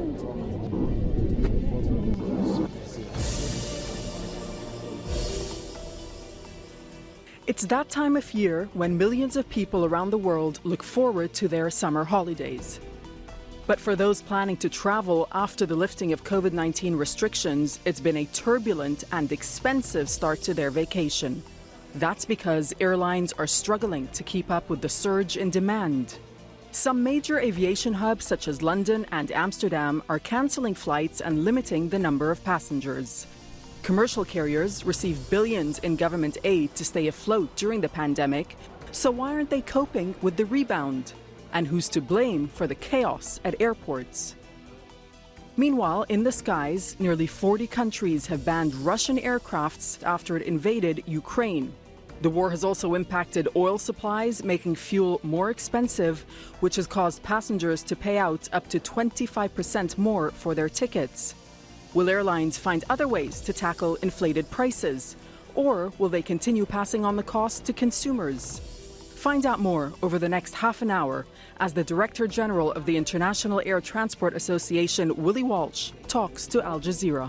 It's that time of year when millions of people around the world look forward to their summer holidays. But for those planning to travel after the lifting of COVID-19 restrictions, it's been a turbulent and expensive start to their vacation. That's because airlines are struggling to keep up with the surge in demand. Some major aviation hubs such as London and Amsterdam are cancelling flights and limiting the number of passengers. Commercial carriers receive billions in government aid to stay afloat during the pandemic, so why aren't they coping with the rebound? And who's to blame for the chaos at airports? Meanwhile, in the skies, nearly 40 countries have banned Russian aircrafts after it invaded Ukraine. The war has also impacted oil supplies, making fuel more expensive, which has caused passengers to pay out up to 25% more for their tickets. Will airlines find other ways to tackle inflated prices? Or will they continue passing on the cost to consumers? Find out more over the next half an hour as the Director General of the International Air Transport Association, Willie Walsh, talks to Al Jazeera.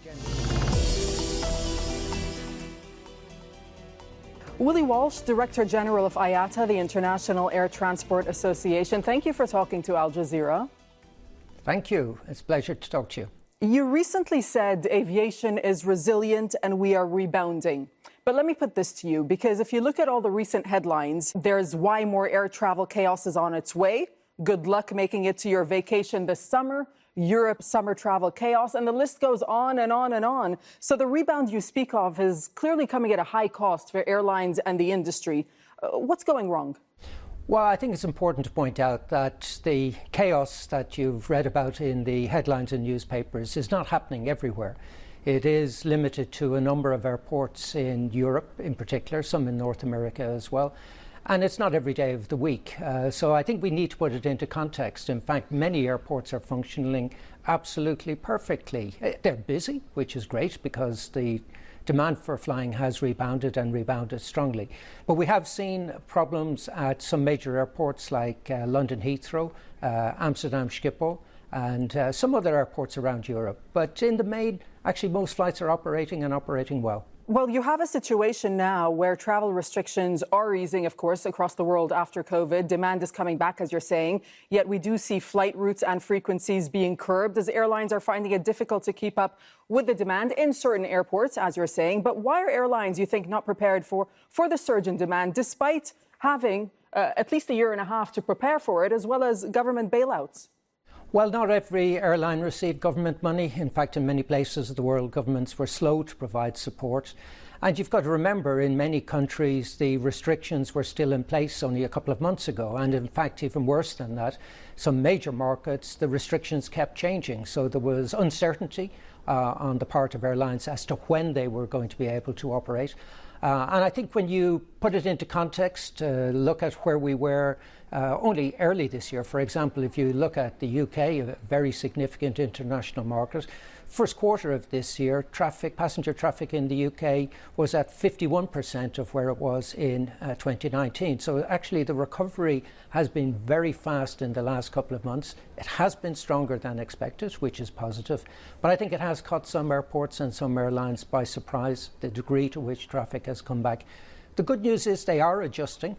Willie Walsh, Director General of IATA, the International Air Transport Association. Thank you for talking to Al Jazeera. Thank you. It's a pleasure to talk to you. You recently said aviation is resilient and we are rebounding. But let me put this to you, because if you look at all the recent headlines, there's why more air travel chaos is on its way. Good luck making it to your vacation this summer. Europe summer travel chaos, and the list goes on and on and on. So the rebound you speak of is clearly coming at a high cost for airlines and the industry. What's going wrong? Well, I think it's important to point out that the chaos that you've read about in the headlines in newspapers is not happening everywhere. It is limited to a number of airports in Europe in particular, some in North America as well. And it's not every day of the week. So I think we need to put it into context. In fact, many airports are functioning absolutely perfectly. They're busy, which is great because the demand for flying has rebounded and rebounded strongly. But we have seen problems at some major airports like London Heathrow, Amsterdam Schiphol, and some other airports around Europe. But in the main, actually most flights are operating and operating well. Well, you have a situation now where travel restrictions are easing, of course, across the world after COVID. Demand is coming back, as you're saying. Yet we do see flight routes and frequencies being curbed as airlines are finding it difficult to keep up with the demand in certain airports, as you're saying. But why are airlines, you think, not prepared for the surge in demand, despite having at least a year and a half to prepare for it, as well as government bailouts? Well, not every airline received government money. In fact, in many places of the world, governments were slow to provide support. And you've got to remember, in many countries, the restrictions were still in place only a couple of months ago. And in fact, even worse than that, some major markets, the restrictions kept changing. So there was uncertainty on the part of airlines as to when they were going to be able to operate. And I think when you put it into context, look at where we were only early this year. For example, if you look at the UK, a very significant international market, first quarter of this year, passenger traffic in the UK was at 51% of where it was in 2019. So actually the recovery has been very fast in the last couple of months. It has been stronger than expected, which is positive. But I think it has caught some airports and some airlines by surprise, the degree to which traffic has come back. The good news is they are adjusting,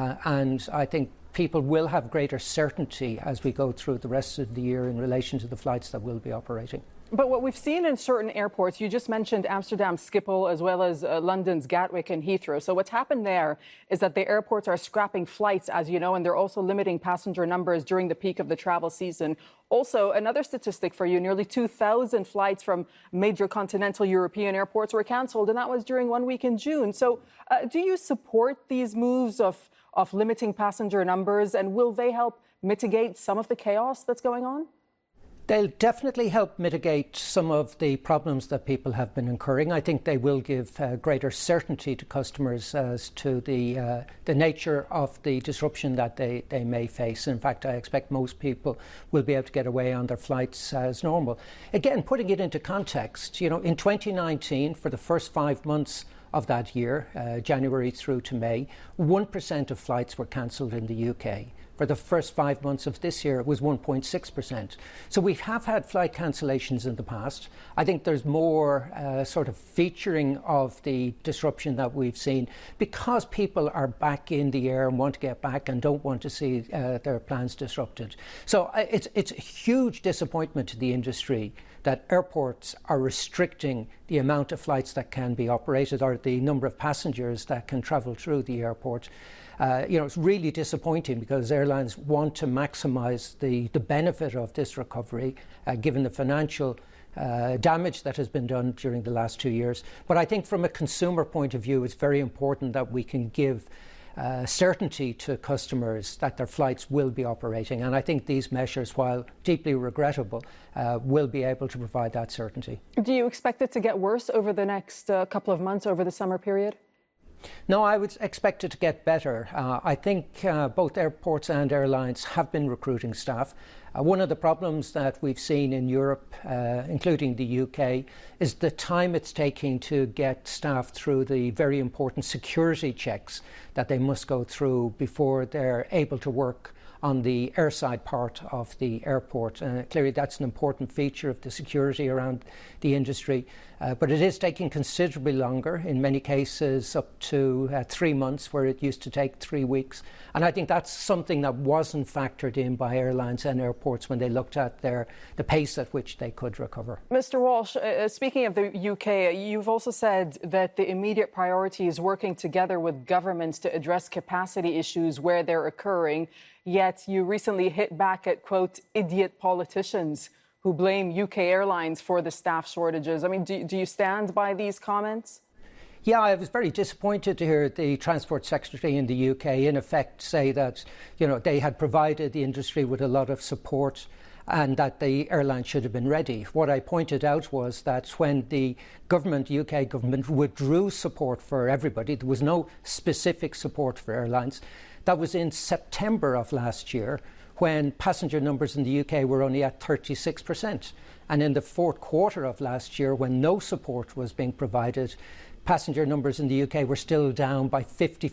and I think people will have greater certainty as we go through the rest of the year in relation to the flights that will be operating. But what we've seen in certain airports, you just mentioned Amsterdam Schiphol as well as London's Gatwick and Heathrow. So what's happened there is that the airports are scrapping flights, as you know, and they're also limiting passenger numbers during the peak of the travel season. Also, another statistic for you, nearly 2,000 flights from major continental European airports were cancelled, and that was during 1 week in June. So do you support these moves of limiting passenger numbers, and will they help mitigate some of the chaos that's going on? They'll definitely help mitigate some of the problems that people have been incurring. I think they will give greater certainty to customers as to the nature of the disruption that they may face. In fact, I expect most people will be able to get away on their flights as normal. Again, putting it into context, in 2019, for the first 5 months of that year, January through to May, 1% of flights were cancelled in the UK. For the first 5 months of this year, it was 1.6%. So we have had flight cancellations in the past. I think there's more sort of featuring of the disruption that we've seen because people are back in the air and want to get back and don't want to see their plans disrupted. So it's a huge disappointment to the industry that airports are restricting the amount of flights that can be operated or the number of passengers that can travel through the airport. It's really disappointing because airlines want to maximise the benefit of this recovery, given the financial damage that has been done during the last 2 years. But I think from a consumer point of view, it's very important that we can give certainty to customers that their flights will be operating. And I think these measures, while deeply regrettable, will be able to provide that certainty. Do you expect it to get worse over the next couple of months, over the summer period? No, I would expect it to get better. I think both airports and airlines have been recruiting staff. One of the problems that we've seen in Europe, including the UK, is the time it's taking to get staff through the very important security checks that they must go through before they're able to work on the airside part of the airport. Clearly that's an important feature of the security around the industry, but it is taking considerably longer, in many cases up to 3 months, where it used to take 3 weeks. And I think that's something that wasn't factored in by airlines and airports when they looked at the pace at which they could recover. Mr. Walsh, speaking of the UK, you've also said that the immediate priority is working together with governments to address capacity issues where they're occurring. Yet you recently hit back at, quote, idiot politicians who blame UK airlines for the staff shortages. I mean, do you stand by these comments? Yeah, I was very disappointed to hear the Transport Secretary in the UK in effect say that, they had provided the industry with a lot of support and that the airline should have been ready. What I pointed out was that when the UK government withdrew support for everybody, there was no specific support for airlines. That was in September of last year, when passenger numbers in the UK were only at 36%. And in the fourth quarter of last year, when no support was being provided, passenger numbers in the UK were still down by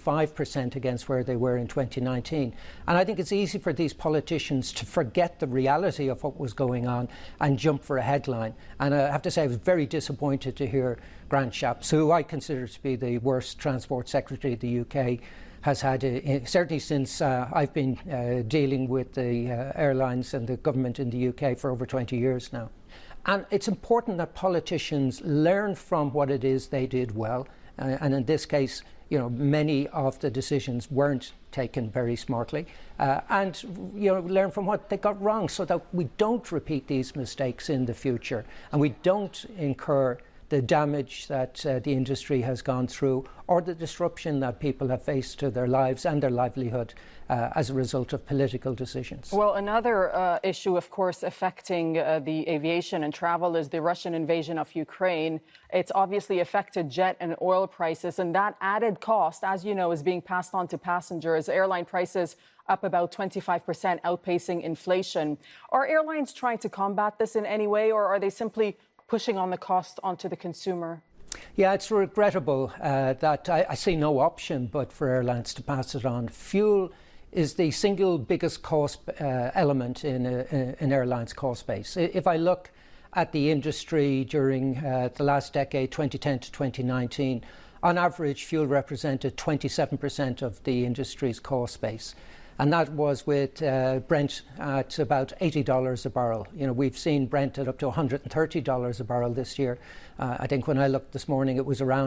55% against where they were in 2019. And I think it's easy for these politicians to forget the reality of what was going on and jump for a headline. And I have to say I was very disappointed to hear Grant Shapps, who I consider to be the worst Transport Secretary the UK has had, certainly since I've been dealing with the airlines and the government in the UK for over 20 years now. And it's important that politicians learn from what it is they did well. And in this case, many of the decisions weren't taken very smartly. And learn from what they got wrong so that we don't repeat these mistakes in the future and we don't incur the damage that the industry has gone through or the disruption that people have faced to their lives and their livelihood as a result of political decisions. Well, another issue, of course, affecting the aviation and travel is the Russian invasion of Ukraine. It's obviously affected jet and oil prices, and that added cost, as you know, is being passed on to passengers. Airline prices up about 25%, outpacing inflation. Are airlines trying to combat this in any way, or are they simply pushing on the cost onto the consumer? Yeah, it's regrettable that I see no option but for airlines to pass it on. Fuel is the single biggest cost element in an airline's cost base. If I look at the industry during the last decade, 2010 to 2019, on average, fuel represented 27% of the industry's cost base. And that was with Brent at about $80 a barrel. We've seen Brent at up to $130 a barrel this year. I think when I looked this morning, it was around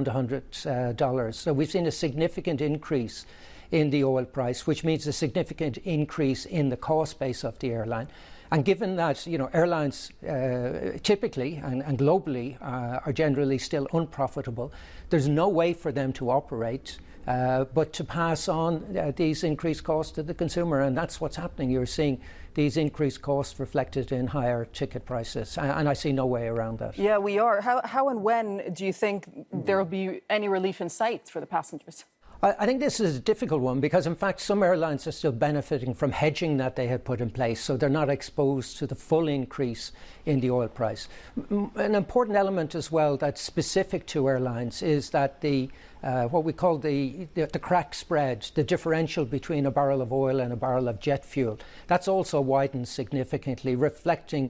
$100. So we've seen a significant increase in the oil price, which means a significant increase in the cost base of the airline. And given that, airlines typically and globally are generally still unprofitable, there's no way for them to operate but to pass on these increased costs to the consumer. And that's what's happening. You're seeing these increased costs reflected in higher ticket prices. And I see no way around that. Yeah, we are. How and when do you think there will be any relief in sight for the passengers? I think this is a difficult one because, in fact, some airlines are still benefiting from hedging that they had put in place, so they're not exposed to the full increase in the oil price. An important element as well that's specific to airlines is that the what we call the crack spread, the differential between a barrel of oil and a barrel of jet fuel. That's also widened significantly, reflecting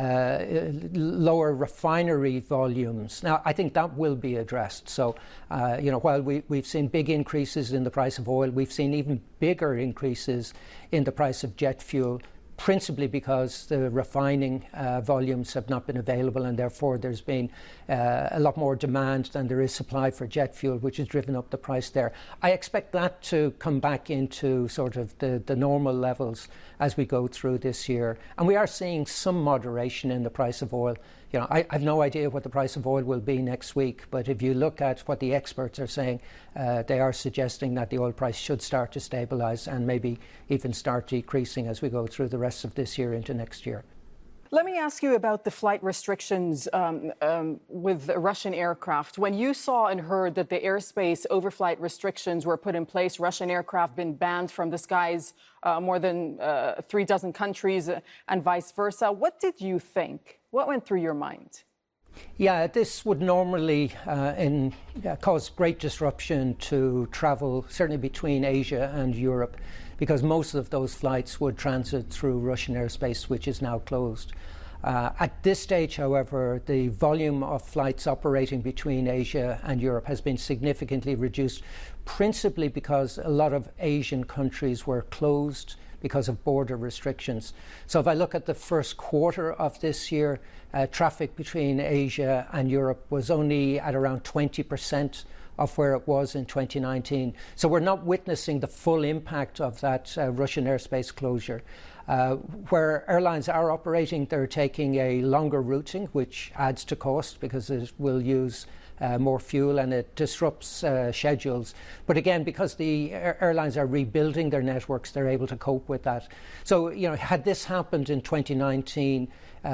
lower refinery volumes. Now, I think that will be addressed. So, while we've seen big increases in the price of oil, we've seen even bigger increases in the price of jet fuel, principally because the refining volumes have not been available, and therefore there's been a lot more demand than there is supply for jet fuel, which has driven up the price there. I expect that to come back into sort of the normal levels as we go through this year. And we are seeing some moderation in the price of oil. I have no idea what the price of oil will be next week, but if you look at what the experts are saying, they are suggesting that the oil price should start to stabilise and maybe even start decreasing as we go through the rest of this year into next year. Let me ask you about the flight restrictions with Russian aircraft. When you saw and heard that the airspace overflight restrictions were put in place, Russian aircraft been banned from the skies more than 36 countries and vice versa, what did you think? What went through your mind? Yeah, this would normally cause great disruption to travel, certainly between Asia and Europe, because most of those flights would transit through Russian airspace, which is now closed. At this stage, however, the volume of flights operating between Asia and Europe has been significantly reduced, principally because a lot of Asian countries were closed because of border restrictions. So if I look at the first quarter of this year, traffic between Asia and Europe was only at around 20% of where it was in 2019. So we're not witnessing the full impact of that Russian airspace closure. Where airlines are operating, they're taking a longer routing, which adds to cost because it will use more fuel and it disrupts schedules. But again, because the airlines are rebuilding their networks, they're able to cope with that. So, had this happened in 2019,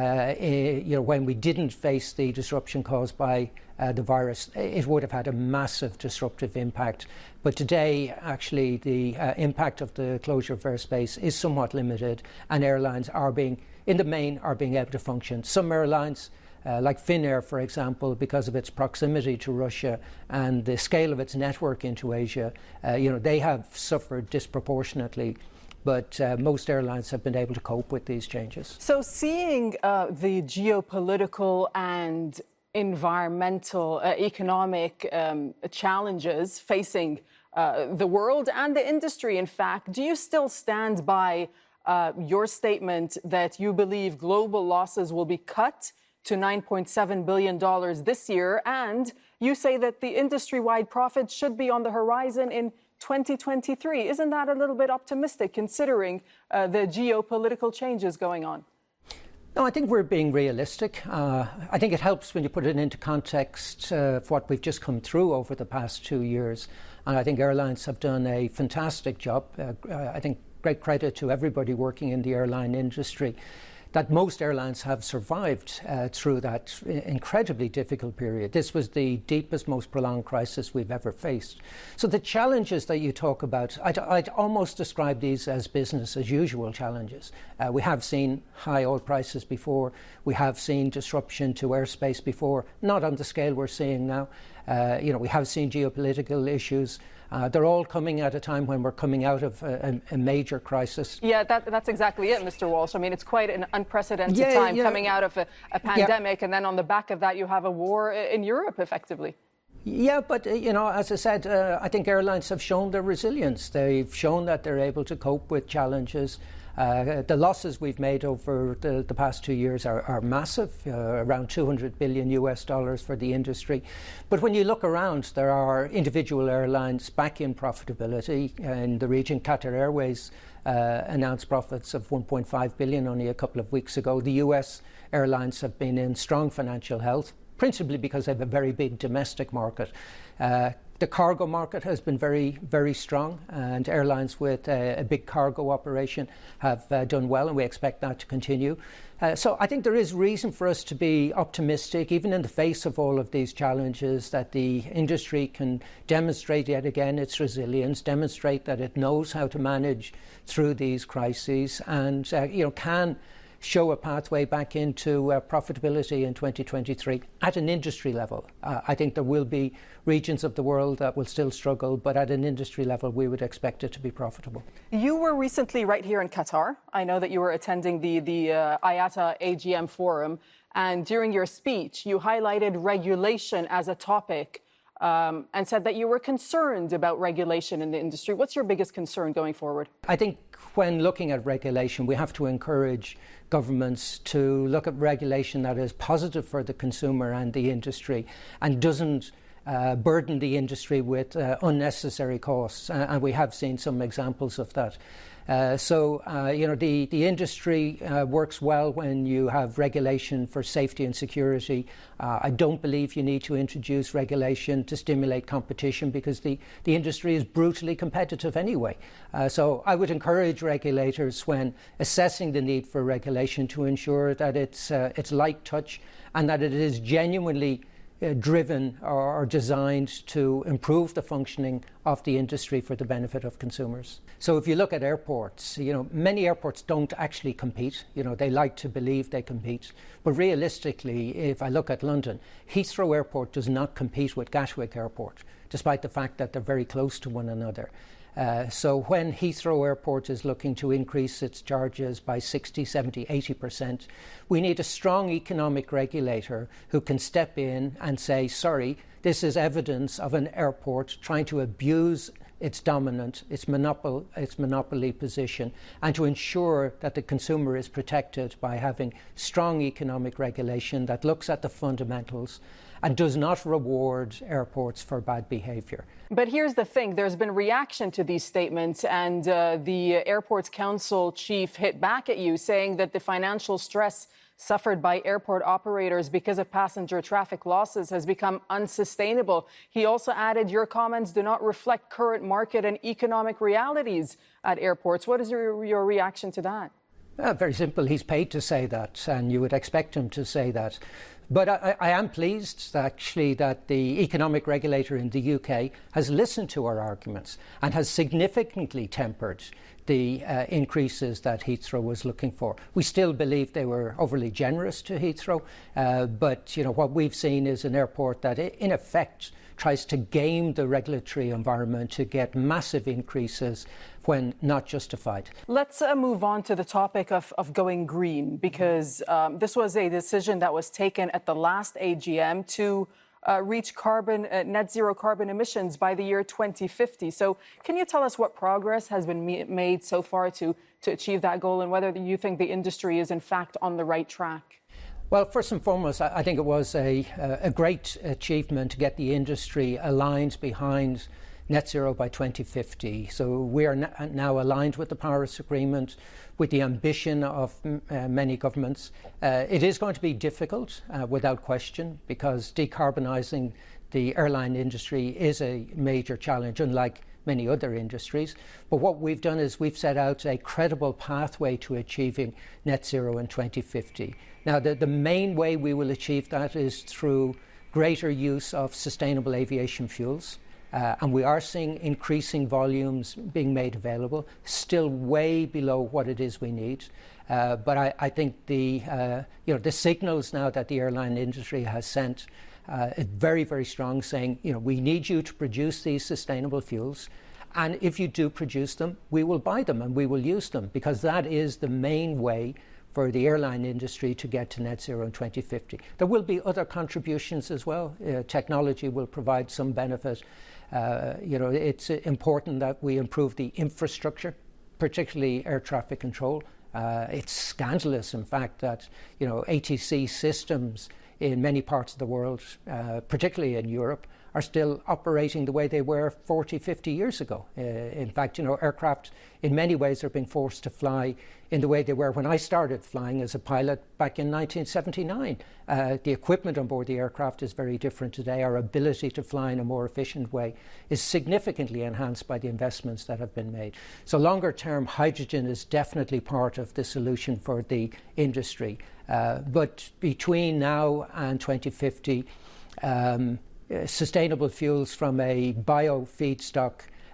when we didn't face the disruption caused by the virus, it would have had a massive disruptive impact. But today, actually, the impact of the closure of airspace is somewhat limited, and airlines in the main, are being able to function. Some airlines, like Finnair, for example, because of its proximity to Russia and the scale of its network into Asia, they have suffered disproportionately. But most airlines have been able to cope with these changes. So seeing the geopolitical and environmental, economic challenges facing the world and the industry, in fact, do you still stand by your statement that you believe global losses will be cut to $9.7 billion this year, and you say that the industry-wide profits should be on the horizon in 2023. Isn't that a little bit optimistic considering the geopolitical changes going on? No, I think we're being realistic. I think it helps when you put it into context of what we've just come through over the past 2 years. And I think airlines have done a fantastic job. I think great credit to everybody working in the airline industry, that most airlines have survived through that incredibly difficult period. This was the deepest, most prolonged crisis we've ever faced. So the challenges that you talk about, I'd almost describe these as business as usual challenges. We have seen high oil prices before. We have seen disruption to airspace before, not on the scale we're seeing now. We have seen geopolitical issues. They're all coming at a time when we're coming out of a major crisis. Yeah, that's exactly it, Mr. Walsh. I mean, it's quite an unprecedented time coming out of a pandemic, and then on the back of that, you have a war in Europe, effectively. Yeah, but, as I said, I think airlines have shown their resilience. They've shown that they're able to cope with challenges. The losses we've made over the past 2 years are massive, around $200 billion for the industry. But when you look around, there are individual airlines back in profitability. In the region, Qatar Airways announced profits of $1.5 billion only a couple of weeks ago. The US airlines have been in strong financial health, principally because they have a very big domestic market. The cargo market has been very, very strong, and airlines with a big cargo operation have done well, and we expect that to continue. So I think there is reason for us to be optimistic, even in the face of all of these challenges, that the industry can demonstrate yet again its resilience, demonstrate that it knows how to manage through these crises, and can show a pathway back into profitability in 2023 at an industry level. I think there will be regions of the world that will still struggle, but at an industry level, we would expect it to be profitable. You were recently right here in Qatar. I know that you were attending the IATA AGM forum, and during your speech, you highlighted regulation as a topic and said that you were concerned about regulation in the industry. What's your biggest concern going forward? I think when looking at regulation, we have to encourage governments to look at regulation that is positive for the consumer and the industry and doesn't burden the industry with unnecessary costs. And we have seen some examples of that. The industry works well when you have regulation for safety and security. I don't believe you need to introduce regulation to stimulate competition because the industry is brutally competitive anyway. So I would encourage regulators when assessing the need for regulation to ensure that it's light touch and that it is genuinely driven or designed to improve the functioning of the industry for the benefit of consumers. So if you look at airports, many airports don't actually compete. They like to believe they compete. But realistically, if I look at London, Heathrow Airport does not compete with Gatwick Airport, despite the fact that they're very close to one another. So when Heathrow Airport is looking to increase its charges by 60, 70, 80%, we need a strong economic regulator who can step in and say, sorry, this is evidence of an airport trying to abuse its dominant, its monopoly position, and to ensure that the consumer is protected by having strong economic regulation that looks at the fundamentals and does not reward airports for bad behaviour. But here's the thing. There's been reaction to these statements, and the Airports Council chief hit back at you, saying that the financial stress suffered by airport operators because of passenger traffic losses has become unsustainable. He also added your comments do not reflect current market and economic realities at airports. What is your reaction to that? Very simple. He's paid to say that, and you would expect him to say that. But I am pleased, actually, that the economic regulator in the UK has listened to our arguments and has significantly tempered the increases that Heathrow was looking for. We still believe they were overly generous to Heathrow, but what we've seen is an airport that, in effect, tries to game the regulatory environment to get massive increases when not justified. Let's move on to the topic of going green, because this was a decision that was taken at the last AGM to reach net zero carbon emissions by the year 2050. So can you tell us what progress has been made so far to achieve that goal, and whether you think the industry is in fact on the right track? Well, first and foremost, I think it was a great achievement to get the industry aligned behind net zero by 2050. So we are now aligned with the Paris Agreement, with the ambition of many governments. It is going to be difficult, without question, because decarbonising the airline industry is a major challenge, unlike many other industries. But what we've done is we've set out a credible pathway to achieving net zero in 2050. Now, the main way we will achieve that is through greater use of sustainable aviation fuels. And we are seeing increasing volumes being made available, still way below what it is we need. But I think the signals now that the airline industry has sent is very, very strong, saying, we need you to produce these sustainable fuels. And if you do produce them, we will buy them and we will use them, because that is the main way for the airline industry to get to net zero in 2050. There will be other contributions as well. Technology will provide some benefit. It's important that we improve the infrastructure, particularly air traffic control. It's scandalous, in fact, that ATC systems in many parts of the world, particularly in Europe, are still operating the way they were 40, 50 years ago. In fact, aircraft in many ways are being forced to fly in the way they were when I started flying as a pilot back in 1979. The equipment on board the aircraft is very different today. Our ability to fly in a more efficient way is significantly enhanced by the investments that have been made. So longer term, hydrogen is definitely part of the solution for the industry. But between now and 2050, sustainable fuels from a bio feedstock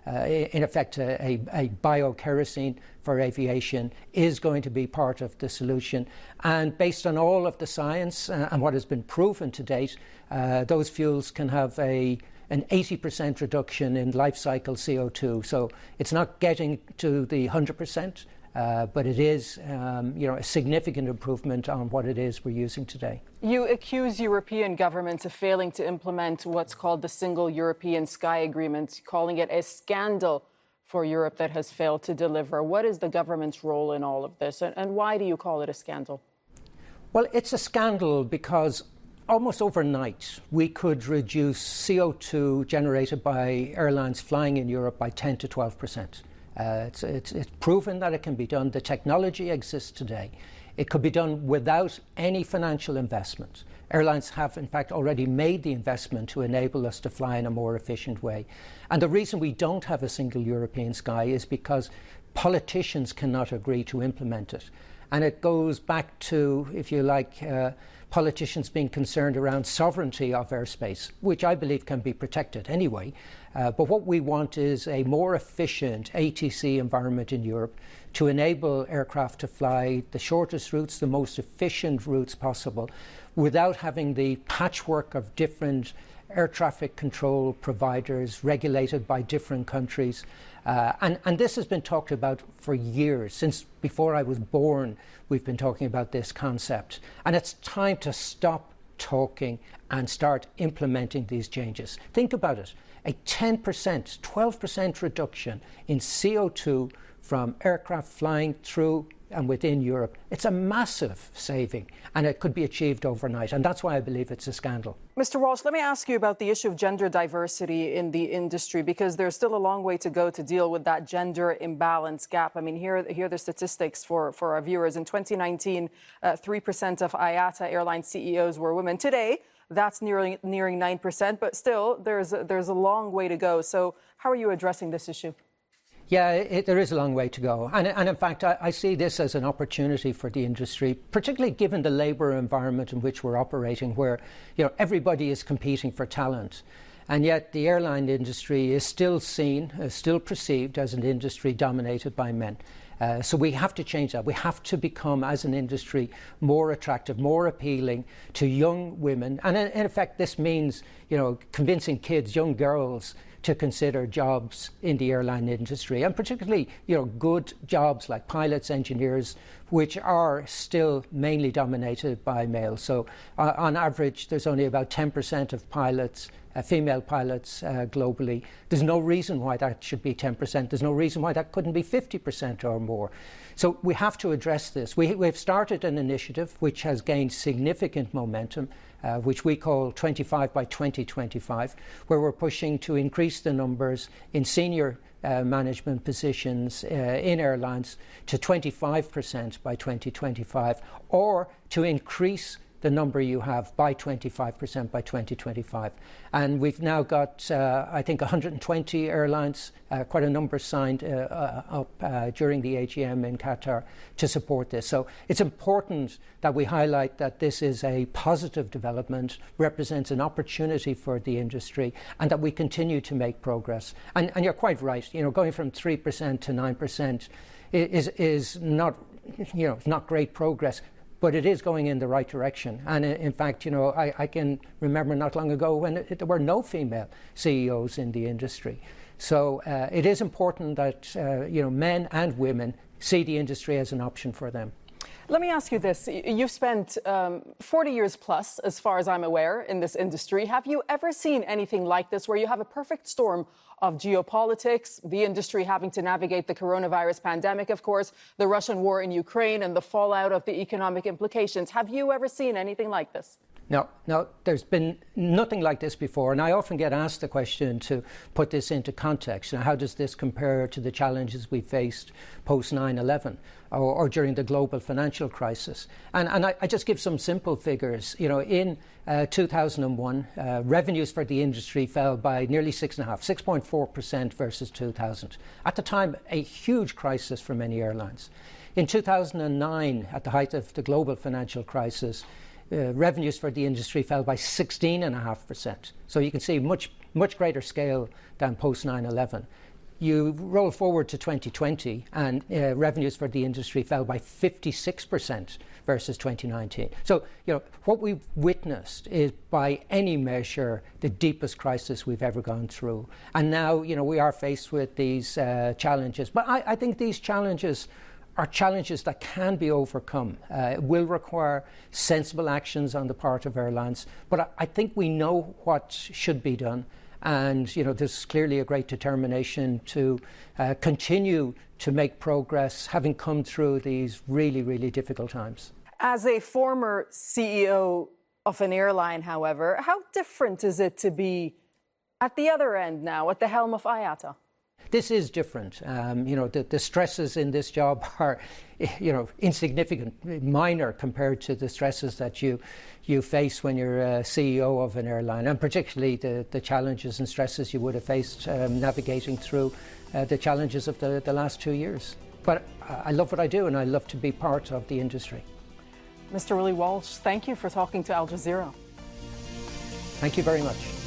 in effect, a biokerosene for aviation is going to be part of the solution. And based on all of the science and what has been proven to date, those fuels can have an 80% reduction in life cycle CO2. So it's not getting to the 100%, but it is a significant improvement on what it is we're using today. You accuse European governments of failing to implement what's called the Single European Sky Agreement, calling it a scandal for Europe that has failed to deliver. What is the government's role in all of this, and why do you call it a scandal? Well, it's a scandal because almost overnight we could reduce CO2 generated by airlines flying in Europe by 10 to 12%. It's proven that it can be done. The technology exists today. It could be done without any financial investment. Airlines have, in fact, already made the investment to enable us to fly in a more efficient way. And the reason we don't have a single European sky is because politicians cannot agree to implement it. And it goes back to, if you like, politicians being concerned around sovereignty of airspace, which I believe can be protected anyway. But what we want is a more efficient ATC environment in Europe to enable aircraft to fly the shortest routes, the most efficient routes possible, without having the patchwork of different air traffic control providers regulated by different countries. And this has been talked about for years. Since before I was born, we've been talking about this concept. And it's time to stop talking and start implementing these changes. Think about it. A 10%, 12% reduction in CO2 from aircraft flying through and within Europe. It's a massive saving, and it could be achieved overnight. And that's why I believe it's a scandal. Mr. Walsh, let me ask you about the issue of gender diversity in the industry, because there's still a long way to go to deal with that gender imbalance gap. I mean, here are the statistics for our viewers. In 2019, 3% of IATA airline CEOs were women. Today, that's nearing 9%, but still, there's a long way to go. So how are you addressing this issue? Yeah, there is a long way to go. And in fact, I see this as an opportunity for the industry, particularly given the labour environment in which we're operating, where everybody is competing for talent. And yet the airline industry is still seen, still perceived as an industry dominated by men. So we have to change that. We have to become, as an industry, more attractive, more appealing to young women. And in effect, this means, convincing kids, young girls, to consider jobs in the airline industry, and particularly, good jobs like pilots, engineers, which are still mainly dominated by males. So on average, there's only about 10% of pilots, female pilots globally. There's no reason why that should be 10%. There's no reason why that couldn't be 50% or more. So we have to address this. We've started an initiative which has gained significant momentum, which we call 25 by 2025, where we're pushing to increase the numbers in senior management positions in airlines to 25% by 2025, or to increase the number you have by 25% by 2025. And we've now got, I think, 120 airlines, quite a number signed up during the AGM in Qatar to support this. So it's important that we highlight that this is a positive development, represents an opportunity for the industry, and that we continue to make progress. And you're quite right, going from 3% to 9% is not, it's not great progress. But it is going in the right direction. And in fact, I can remember not long ago when there were no female CEOs in the industry. So it is important that, men and women see the industry as an option for them. Let me ask you this. You've spent 40 years plus, as far as I'm aware, in this industry. Have you ever seen anything like this, where you have a perfect storm of geopolitics, the industry having to navigate the coronavirus pandemic, of course, the Russian war in Ukraine, and the fallout of the economic implications? Have you ever seen anything like this? No, there's been nothing like this before. And I often get asked the question to put this into context. How does this compare to the challenges we faced post 9/11 or during the global financial crisis? And I just give some simple figures. In 2001, revenues for the industry fell by nearly 6.4% versus 2000. At the time, a huge crisis for many airlines. In 2009, at the height of the global financial crisis, revenues for the industry fell by 16.5%. So you can see much greater scale than post 9/11. you roll forward to 2020 and revenues for the industry fell by 56% versus 2019. So, what we've witnessed is, by any measure, the deepest crisis we've ever gone through. And now, we are faced with these challenges. But I think these challenges are challenges that can be overcome. It will require sensible actions on the part of airlines. But I think we know what should be done. And, there's clearly a great determination to continue to make progress, having come through these really, really difficult times. As a former CEO of an airline, however, how different is it to be at the other end now, at the helm of IATA? This is different. The stresses in this job are, insignificant, minor compared to the stresses that you face when you're a CEO of an airline, and particularly the challenges and stresses you would have faced navigating through the challenges of the last 2 years. But I love what I do, and I love to be part of the industry. Mr. Willie Walsh, thank you for talking to Al Jazeera. Thank you very much.